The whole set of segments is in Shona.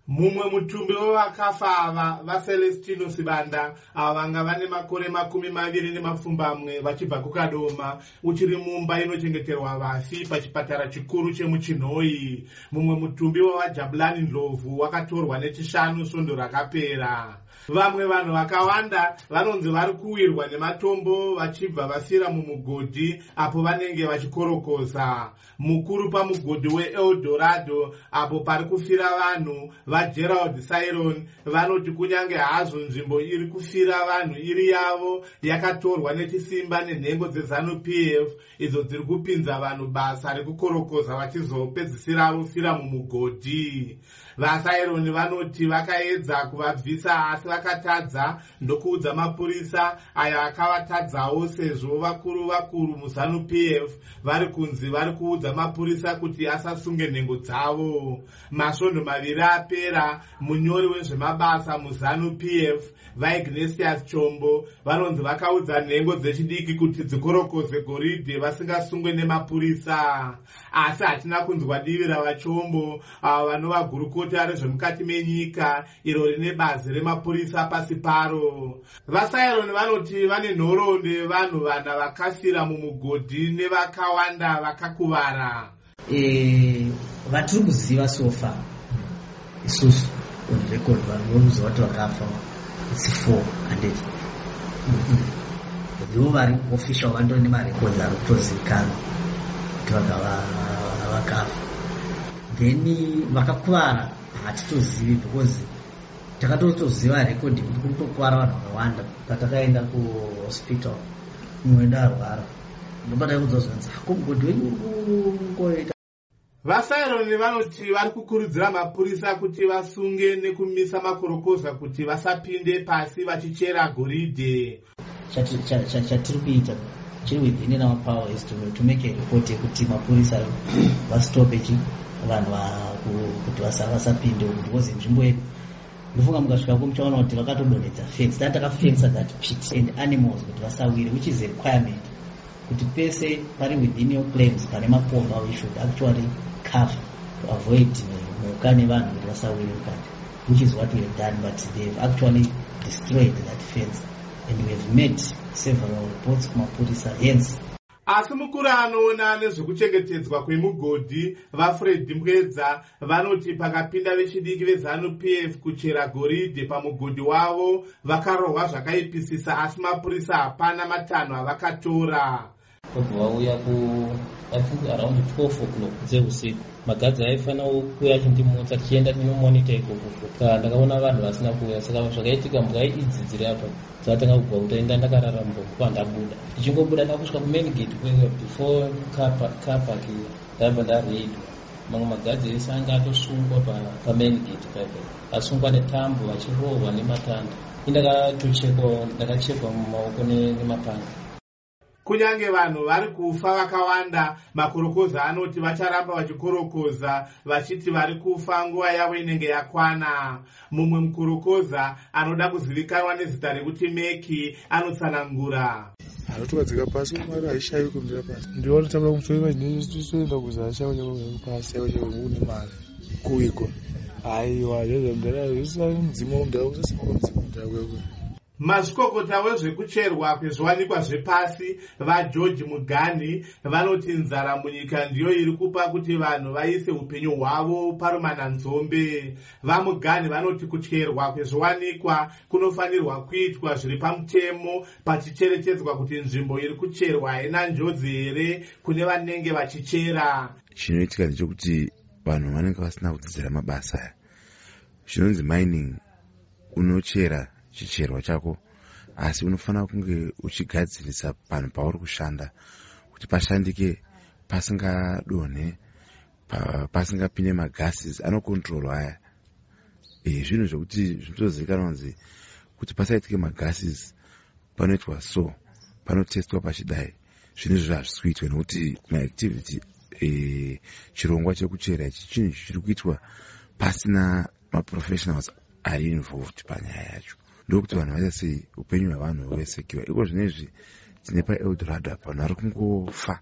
Mumwe mutumbi wevakafa ava vaCelestino Sibanda ava vanga vane makore 27 vachibva kuKadoma uchiri mumba inochengeterwa vafi pachipatara chikuru chemuChinhoi. Mumwe mutumbi wavaJabulani Ndlovu wakatorwa nechishanu svondo rakapera. Vamwe vanhu vakawanda vanonzi vari kuwirwa nematombo vachibva vafira mumugodhi apo vanenge vachikorokoza. Mukuru pamugodhi weEldorado apo pari kufira vanhu vaGerald Siron vanoti kunyange hazvo nzvimbo iri kufira vanhu iri yavo yakatorwa nechisimba nenhengo dzeZANU-PF idzo dziri kupinza vanhu basa rekukorokoza vachizopedzisira vofira mumugodhi. VaSiron vanoti vakaedza kuvabvisa asi vakatadza ndokuudza mapurisa ayo akavatadzawo sezvo vakuru muZANU-PF vari kunzi vari kuudza mapurisa kuti asasunge nhengo dzavo. Masvondo 2 apera munyori wezvemabasa muZANU-PF vaIgnatius Chombo vanonzi vakaudza nhengo dzechidiki kuti dzikorokoze goridhe vasingasungwe nemapurisa. Asi hatina kunzwa divi ravachombo avo vanova gurukota rezvemukati menyika iro rine bazi remapurisa pasi paro. VaSiron vanoti vane nhoroondo vanhu vana vakafira mumugodhi nevakawanda vakakuvara. Vatiri kuziva sofa isusu on record vanhu voruziva kuti vakafa it's 400 ndivo vari official vandori nemarecords ari kutozivikanwa kuti vakafa. Then vakakuvara hatitozivi because takatoziva record kuti kuri kutokuvara vanhu vakawanda patakaenda kuhospital mumwe ndarwara ndobata kuudza zvanzi hako mugodhi wenyu ngoita. VaSiron vanoti vari kukurudzira mapurisa kuti vasunge nekumisa makorokoza kuti vasapinde pasi vachichera goridhe. Chatiri kuita chiri within our power is to make a report yekuti mapurisa vastope vanhu kuti vasapinde because nzvimbo yedu ndofunga mukasvika muchaona kuti vakatodonedza fence takafensa that pit and animals kuti vasawire, which is a requirement kuti pese pari within your claims pane mapomba we should actually cover to avoid mhuka nevanhu kuti vasawire mukati, which is what we have done, but they have actually destroyed that fence and we have made several reports kumapurisa hence. Asi mukuru anoona nezvekuchengetedzwa kwemugodhi vaFred Mbwedza vanoti pakapinda vechidiki veZANU-PF kuchera goridhe pamugodhi wavo vakarohwa zvakaipisisa asi mapurisa hapana matanho avakatora. Vauya I think around 12 o'clock dzeusiku magadzi aifanira kuuya chindimutsa tichienda tinomonita ikoko ndakaona vanhu vasina kuuya saka zvakaitika mbwa idzi dziri apa dzatanga kubva kutaenda ndakarara mbwa ndabuda tichingobuda ndakusvika kumain gate before car park ndabva ndareidwa mamwe magadzi ese anga atosungwa pamain gate paipa asungwa netambo vachirohwa nematanda ndakachekwa mumaoko nemapanga. Kunyange vanhu vari kufa vakawanda, makorokoza anoti vacharamba vachikorokoza vachiti vari kufa nguva yavo inenge yakwana. Mumwe mukorokoza anoda kuzivikanwa nezita rekuti Meki anotsanangura. Anotukadzika pasi kumari haishayi kumira pasi. Ndiwo anotamira kupfeka zvinoenda kuzasha pasi une mari kuigwa. Aiwa zvezvamdara zvisari mudzima umdara usasima mudzima umdara kwekwe. Mazvikokota wezvekucherwa kwezviwanikwa zvepasi vaGeorge Mugani vanoti nzara munyika ndiyo iri kupa kuti vanhu vaise upenyu hwavo parumananzombe. VaMugani vanoti kucherwa kwezviwanikwa kunofanirwa kuitwa zviri pamutemo pachicherechedzwa kuti nzvimbo iri kucherwa haina njodzi here kune vanenge vachichera. Chinoitika ndechekuti vanhu vanenge vasina kudzidzira mabasa aya. Zvinonzi mining, unochera chicherwa chako asi unofanira kunge uchigadzirisa panhu pauri kushanda kuti pashandike pasingadonhe pasingapinde magases anokontrolwa aya. Zvinhu zvokuti zvinotozivikanwa kuti pasaitike magases panoitwa so panotestwa pachidai. Zvinhu izvo hazvisi kuitwa nekuti maactivity chirongwa chekuchera ichi chinhu chiri kuitwa pasina maprofessionals ari involved panyaya yacho. Ndokuti vanhu vaita sei upenyu hwavanhu hwesekiwa. Iko zvinezvi tine paEldorado apa vanhu vari kungofa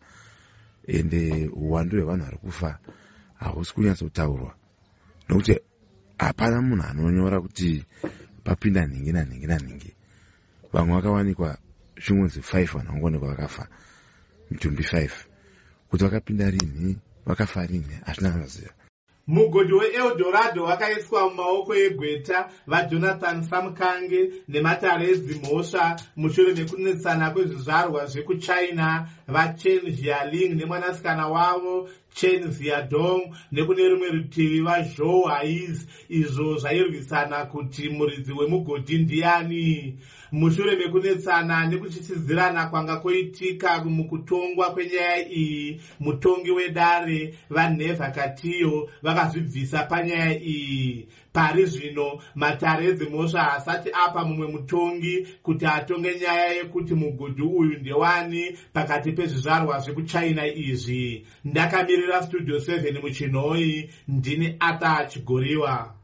ende uwandu hwevanhu vari kufa hahusi kunyatsotaurwa nokuti hapana munhu anonyora kuti papinda nhingi nanhingi nanhingi. Vamwe vakawanikwa zvingonzi 5 vanhu vangoonekwa vakafa mu25 kuti vakapinda rini vakafa rini hazvina kuziva. Mugodhi weEldorado wakaiswa mumaoko egweta vaJonathan Samkange nematarezi mhosva mushure mekunetsana kwezvizvarwa zvekuchina vaChen Jialing nemwanasikana wavo Chen Xiaodong nekune rumwe rutivi vaZhou Haiz, izvo zvairwisana kuti muridzi wemugodhi ndiani. Mushure mekunetsana nekuchitidzirana kwanga koitika mukutongwa kwenyaya iyi, mutongi wedare vaNeva Katiyo vakazvibvisa panyaya iyi. Pari zvino matarezi mhosva haasati apa mumwe mutongi kuti atonge nyaya yekuti mugodhi uyu ndewani pakati pezvizvarwa zvekuchina izvi. Ndakamirira Studio 7 muchinhoi, ndini Ata Chigoriwa.